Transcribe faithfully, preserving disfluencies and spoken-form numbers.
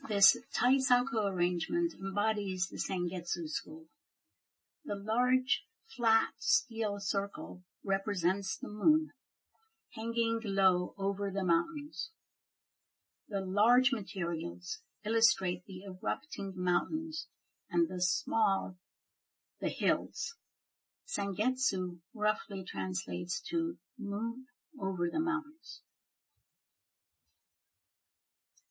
This Taisako arrangement embodies the Sengetsu school. The large, flat steel circle represents the moon, hanging low over the mountains. The large materials illustrate the erupting mountains, and the small, the hills. Sengetsu roughly translates to moon over the mountains.